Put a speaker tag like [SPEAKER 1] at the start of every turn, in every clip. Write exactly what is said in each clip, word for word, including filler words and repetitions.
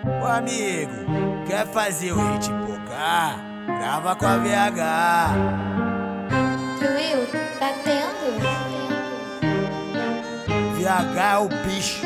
[SPEAKER 1] Ô amigo, quer fazer o hit pocar? Grava com a V H.
[SPEAKER 2] Will, tá tendo?
[SPEAKER 1] V H é o bicho.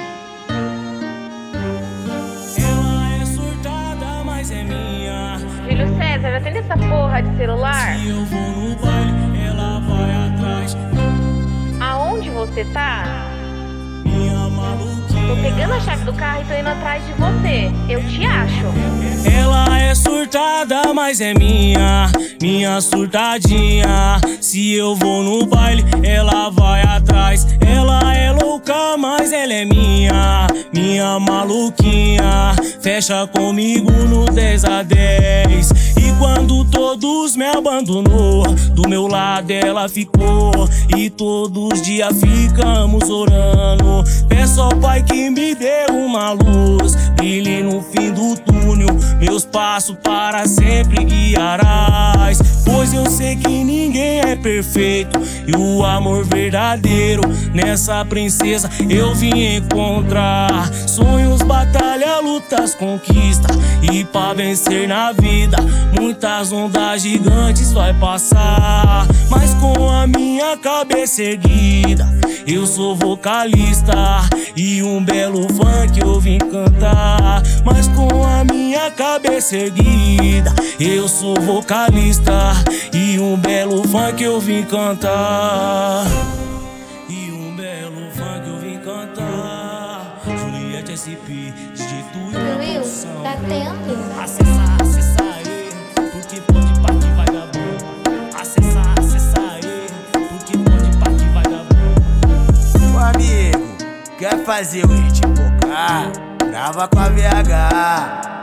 [SPEAKER 3] Ela é surtada, mas é minha.
[SPEAKER 4] Júlio César, atende essa porra de celular.
[SPEAKER 3] Se eu vou no baile, ela vai atrás.
[SPEAKER 4] Aonde você tá?
[SPEAKER 3] Minha maluquinha.
[SPEAKER 4] Tô pegando a chave do carro e tô indo atrás de você. Eu te acho.
[SPEAKER 3] Ela é surtada, mas é minha. Minha surtadinha. Se eu vou no baile, ela vai atrás. Ela é louca, mas ela é minha. Minha maluquinha. Fecha comigo no dez a dez. E quando todos me abandonou, do meu lado ela ficou. E todos os dias ficamos orando. Peço ao Pai que me dê uma luz, brilhe no fim do túnel, meus passos para sempre guiarás. Pois eu sei que ninguém é perfeito, e o amor verdadeiro nessa princesa eu vim encontrar. Sonhos, batalha, lutas, conquista, e pra vencer na vida muitas ondas gigantes vai passar. Mas com a minha cabeça erguida, eu sou vocalista, e um belo funk eu vim cantar. Mas com a minha cabeça erguida, eu sou vocalista, e um belo funk eu vim cantar. E um belo funk eu vim cantar. Juliette S P, D J Tuyo na
[SPEAKER 2] Will,
[SPEAKER 3] produção.
[SPEAKER 2] tá tendo?
[SPEAKER 3] Acessa, acessa aí, porque pode pá que vai dar bom. Acessa, acessa aí, porque pode pá que vai dar bom.
[SPEAKER 1] Ô amigo, quer fazer o hit pocar? Grava com a V H.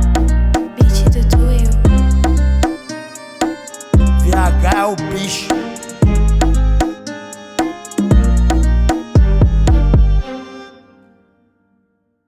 [SPEAKER 2] Beat do Will.
[SPEAKER 1] V H é o bicho.